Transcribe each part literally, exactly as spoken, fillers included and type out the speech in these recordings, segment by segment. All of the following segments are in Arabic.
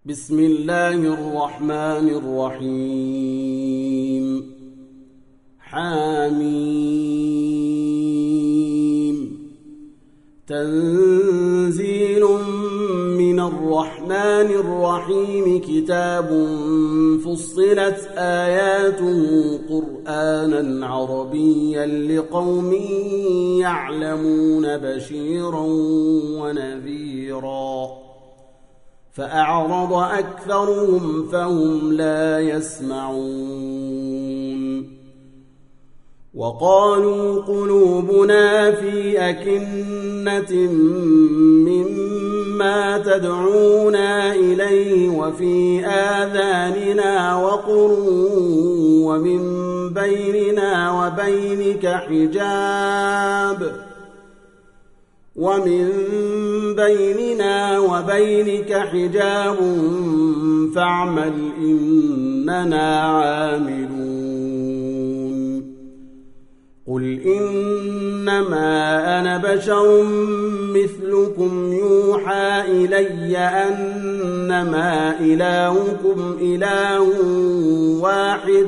بسم الله الرحمن الرحيم حميم تنزيل من الرحمن الرحيم كتاب فصلت آياته قرآنا عربيا لقوم يعلمون بشيرا ونذيرا فأعرض أكثرهم فهم لا يسمعون وقالوا قلوبنا في أكنة مما تدعونا إليه وفي آذاننا وقر ومن بيننا وبينك حجاب ومن بيننا وبينك حجاب فاعمل إننا عاملون قل إنما أنا بشر مثلكم يوحى إلي أنما إلهكم إله واحد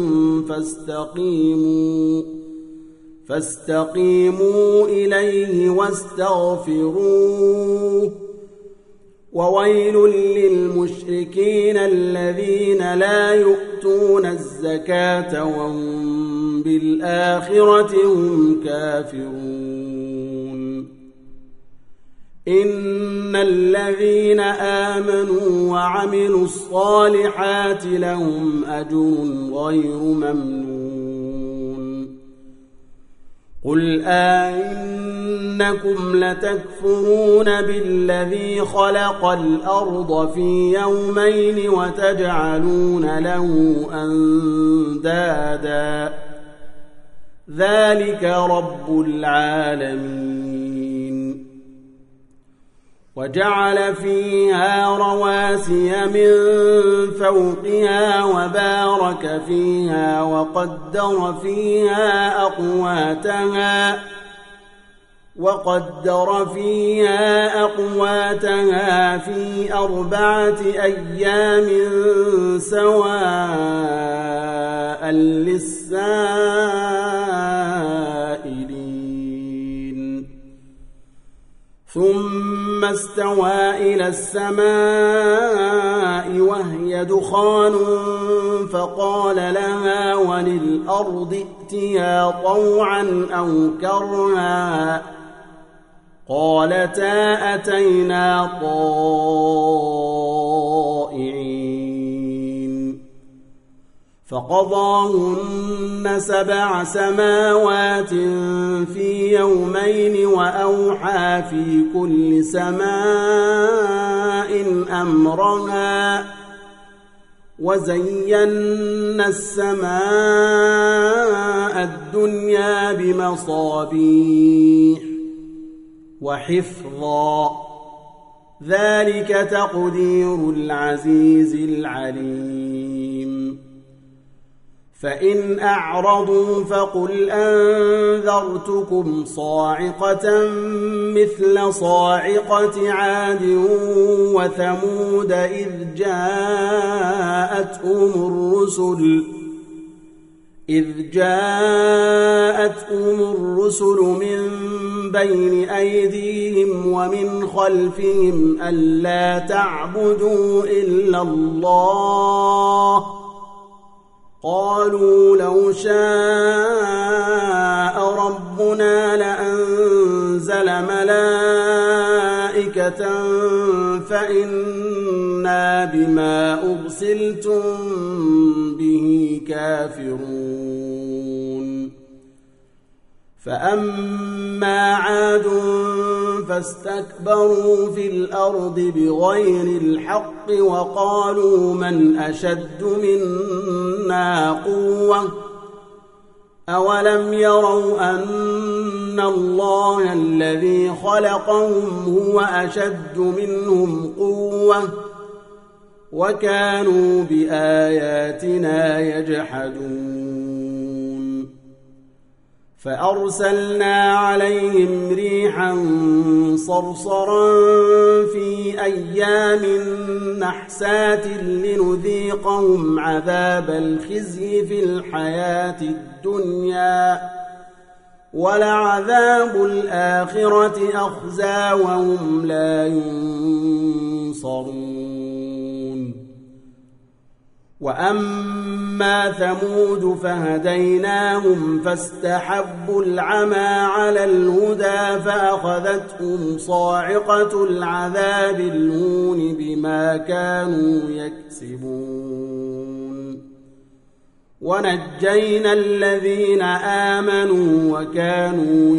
فاستقيموا فاستقيموا إليه واستغفروه وويل للمشركين الذين لا يؤتون الزكاة وهم بالآخرة هم كافرون إن الذين آمنوا وعملوا الصالحات لهم أجر غير ممنون قل أئنكم لتكفرون بالذي خلق الأرض في يومين وتجعلون له أندادا ذلك رب العالمين وجعل فيها رواسي من فوقها وبارك فيها وقدر فيها أقواتها وقدر فيها أقواتها في أربعة أيام سواء للسائلين ثم استوى إلى السماء وهي دخان فقال لها وللأرض ائتيا طوعا أو كرها قالتا أتينا طائعين فقضاهن سبع سماوات في يومين وأوحى في كل سماء أمرها وزينا السماء الدنيا بمصابيح وحفظا ذلك تقدير العزيز العليم فإن أعرضوا فقل أنذرتكم صاعقة مثل صاعقة عاد وثمود إذ جاءتهم الرسل إذ جاءتهم الرسل من بين أيديهم ومن خلفهم ألا تعبدوا إلا الله قالوا لو شاء ربنا لأنزل ملائكة فإنا بما أرسلتم به كافرون فأما عاد فاستكبروا في الأرض بغير الحق وقالوا من أشد منا قوة أولم يروا أن الله الذي خلقهم هو أشد منهم قوة وكانوا بآياتنا يجحدون فأرسلنا عليهم ريحا صرصرا في أيام نحسات لنذيقهم عذاب الخزي في الحياة الدنيا ولعذاب الآخرة أخزى وهم لا ينصرون. وأما ثمود فهديناهم فاستحبوا العمى على الهدى فأخذتهم صاعقة العذاب الهون بما كانوا يكسبون. ونجينا الذين آمنوا وكانوا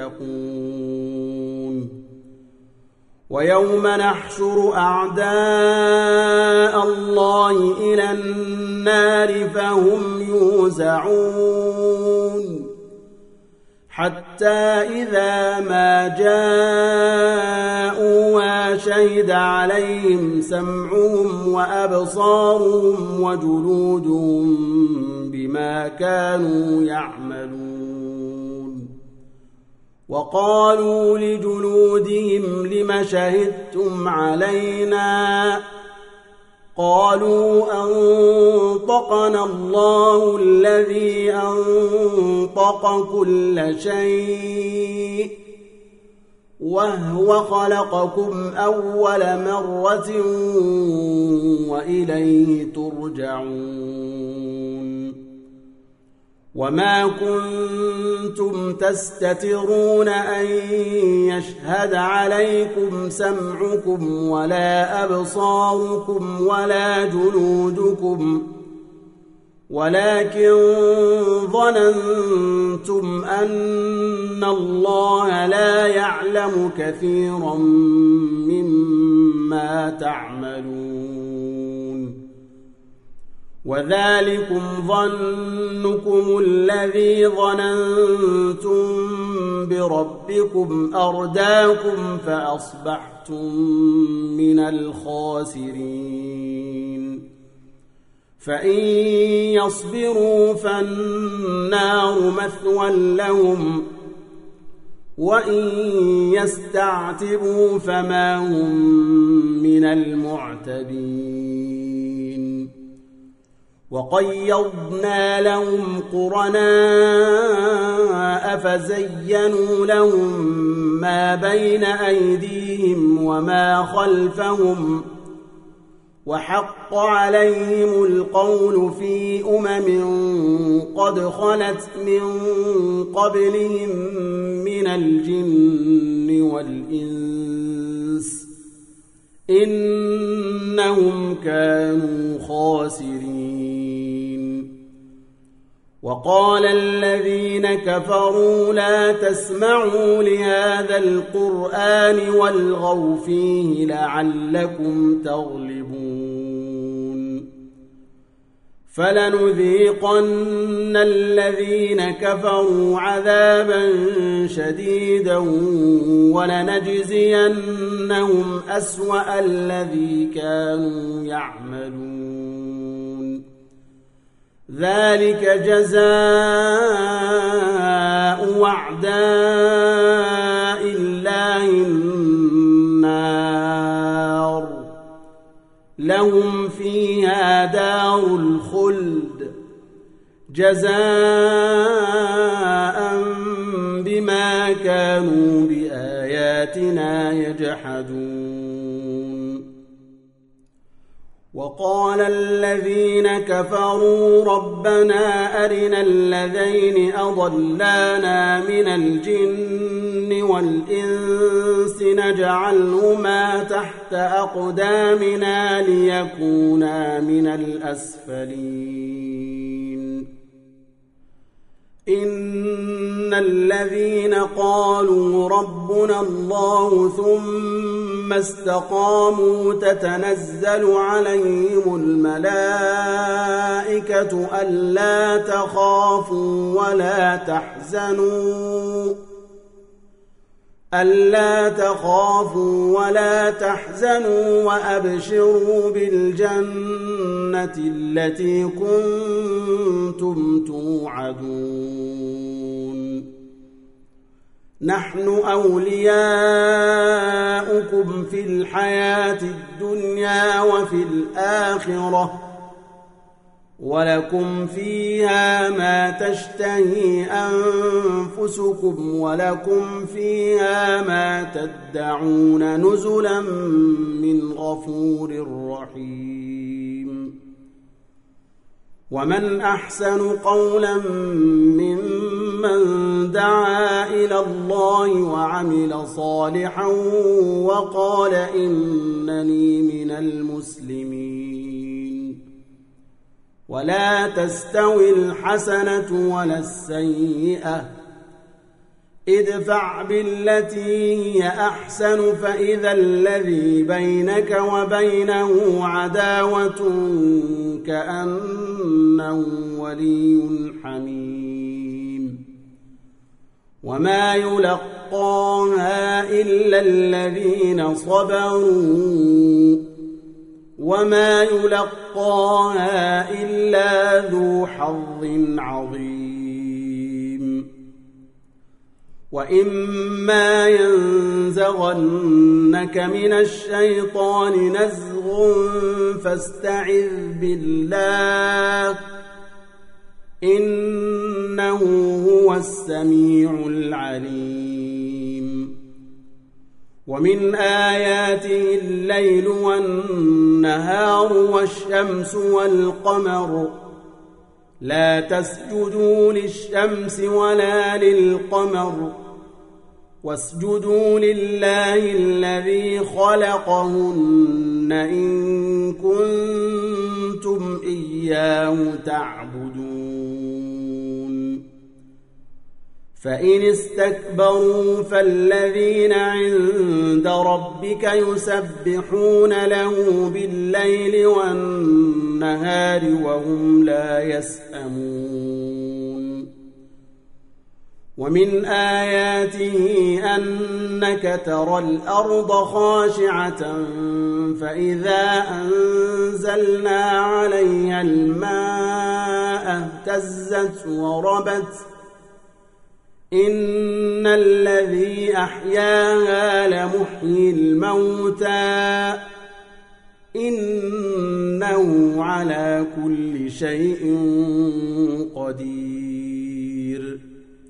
يتقون. ويوم نحشر أعداء الله إلى النار فهم يوزعون حتى إذا ما جاءوا شهد عليهم سمعهم وأبصارهم وجلودهم بما كانوا يعملون. وقالوا لجلودهم لم شهدتم علينا قالوا أنطقنا الله الذي أنطق كل شيء وهو خلقكم أول مرة وإليه ترجعون. وما كنتم تستترون أن يشهد عليكم سمعكم ولا أبصاركم ولا جلودكم ولكن ظننتم أن الله لا يعلم كثيرا مما تعملون. وذلكم ظنكم الذي ظننتم بربكم أرداكم فأصبحتم من الخاسرين. فإن يصبروا فالنار مثوى لهم وإن يستعتبوا فما هم من المعتبين. وقيضنا لهم قرناء فزينوا لهم ما بين أيديهم وما خلفهم وحق عليهم القول في أمم قد خلت من قبلهم من الجن والإنس إنهم كانوا خاسرين. وقال الذين كفروا لا تسمعوا لهذا القرآن والغوا فيه لعلكم تغلبون. فلنذيقن الذين كفروا عذابا شديدا ولنجزينهم أسوأ الذي كانوا يعملون. ذلك جزاء أعداء الله النار لهم فيها دار الخلد جزاء بما كانوا بآياتنا يجحدون. وقال الذين كفروا ربنا أرنا الذين أضلانا من الجن والإنس نجعلهما تحت أقدامنا ليكونا من الأسفلين. إن الذين قالوا ربنا الله ثم استقاموا تتنزل عليهم الملائكة ألا تخافوا ولا تحزنوا ألا تخافوا ولا تحزنوا وأبشروا بالجنة التي كنتم توعدون. نحن أولياؤكم في الحياة الدنيا وفي الآخرة ولكم فيها ما تشتهي أنفسكم ولكم فيها ما تدعون نزلا من غفور رحيم ومن أحسن قولا ممن دعا إلى الله وعمل صالحا وقال إنني من المسلمين ولا تستوي الحسنة ولا السيئة ادفع بالتي هي أحسن فإذا الذي بينك وبينه عداوة كأنه ولي حميم وما يلقاها إلا الذين صبروا وما يلقاها إلا ذو حظ عظيم وإما ينزغنك من الشيطان نزغ فاستعذ بالله إنه هو السميع العليم ومن آياته الليل والنهار والشمس والقمر لا تسجدوا للشمس ولا للقمر واسجدوا لله الذي خلقهن إن كنتم إياه تعبدون فإن استكبروا فالذين عند ربك يسبحون له بالليل والنهار وهم لا يسأمون ومن آياته أنك ترى الأرض خاشعة فإذا أنزلنا عليها الماء اهتزت وربت إن الذي أحياها لمحيي الموتى إنه على كل شيء قدير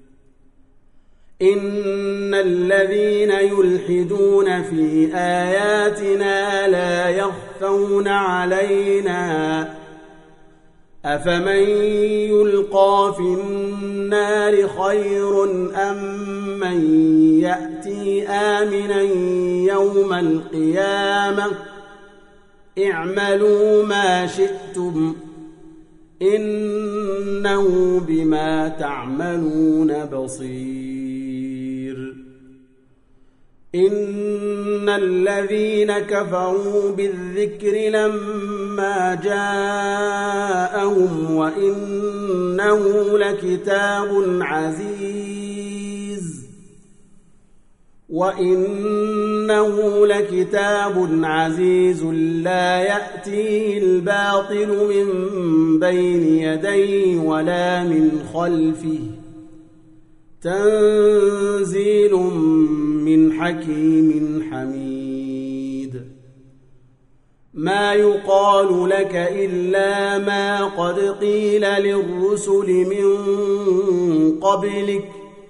إن الذين يلحدون في آياتنا لا يخفون علينا أفمن يلقى في النار خير أم من يأتي آمنا يوم القيامة اعملوا ما شئتم إنه بما تعملون بصير إن الذين كفروا بالذكر لما جاءهم وإنه لكتاب عزيز وإنه لكتاب عزيز لا يأتيه الباطل من بين يديه ولا من خلفه تنزيل من حكيم حميد ما يقال لك إلا ما قد قيل للرسل من قبلك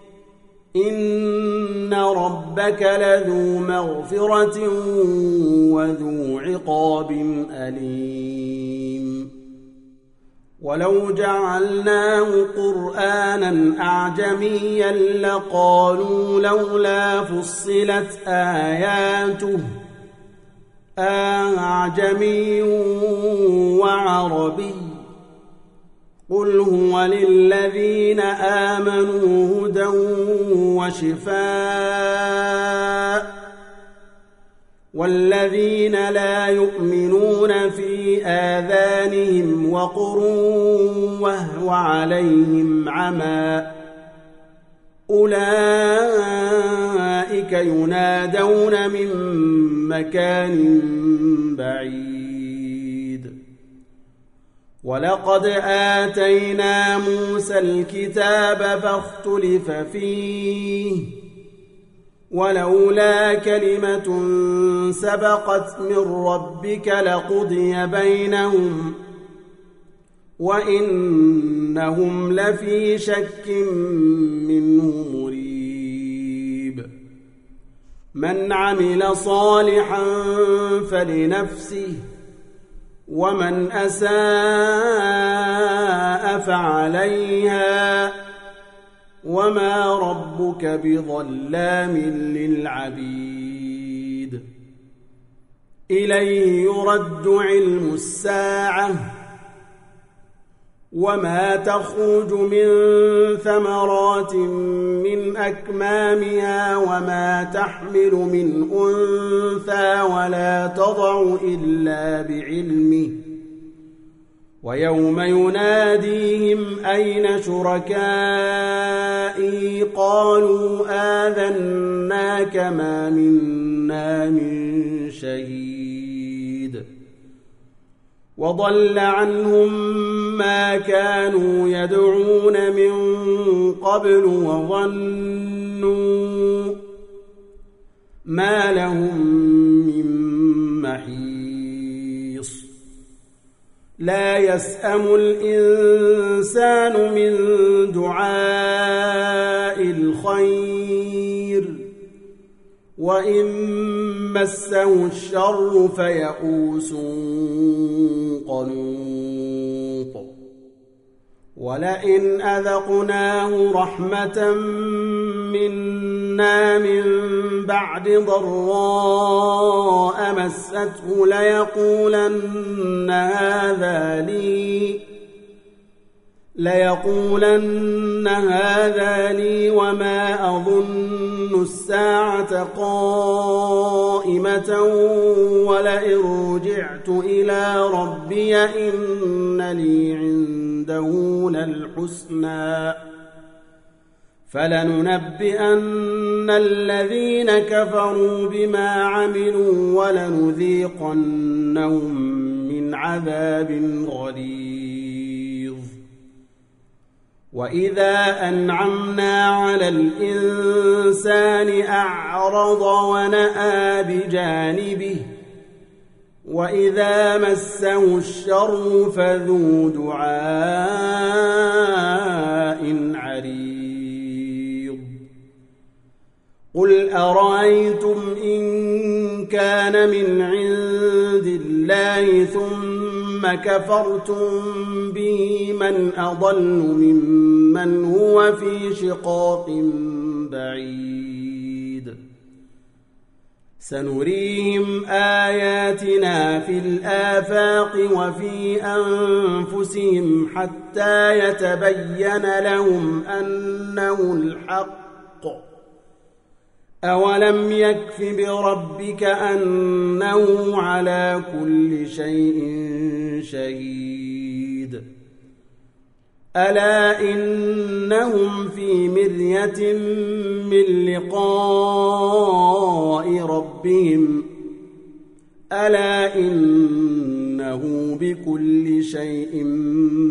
إن ربك لذو مغفرة وذو عقاب أليم ولو جعلناه قرآنا أعجميا لقالوا لولا فصلت آياته أعجمي وعربي قل هو للذين آمنوا هدى وشفاء والذين لا يؤمنون في آذانهم وقر وهو عليهم عمى أولئك ينادون من مكان بعيد ولقد آتينا موسى الكتاب فاختلف فيه ولولا كلمة سبقت من ربك لقضي بينهم وإنهم لفي شك منه مريب من عمل صالحا فلنفسه ومن أساء فعليها وما ربك بظلام للعبيد إليه يرد علم الساعة وما تخرج من ثمرات من أكمامها وما تحمل من أنثى ولا تضع إلا بعلمه ويوم يناديهم أين شركائي قالوا آذناك ما منا من شهيد وضل عنهم ما كانوا يدعون من قبل وظنوا ما لهم من محيص لا يسأم الإنسان من دعاء الخير وإن مسه الشر فيئوس قنوط ولئن أذقناه رحمة منا من بعد ضراء مسته ليقولن هذا لي ليقولن هذا لي وما أظن الساعة قائمة ولئن رجعت إلى ربي إن لي عنده للحسنى فلننبئن الذين كفروا بما عملوا ولنذيقنهم من عذاب غليظ وإذا أنعمنا على الإنسان أعرض ونأى بجانبه وإذا مسه الشر فذو دعاء عريض قل أرأيتم إن كان من عند الله ثم كفرتم به من أضل ممن هو في شقاق بعيد سنريهم آياتنا في الآفاق وفي أنفسهم حتى يتبين لهم أنه الحق أولم يكف بربك أنه على كل شيء شهيد ألا إنهم في مرية من لقاء ربهم ألا إنه بكل شيء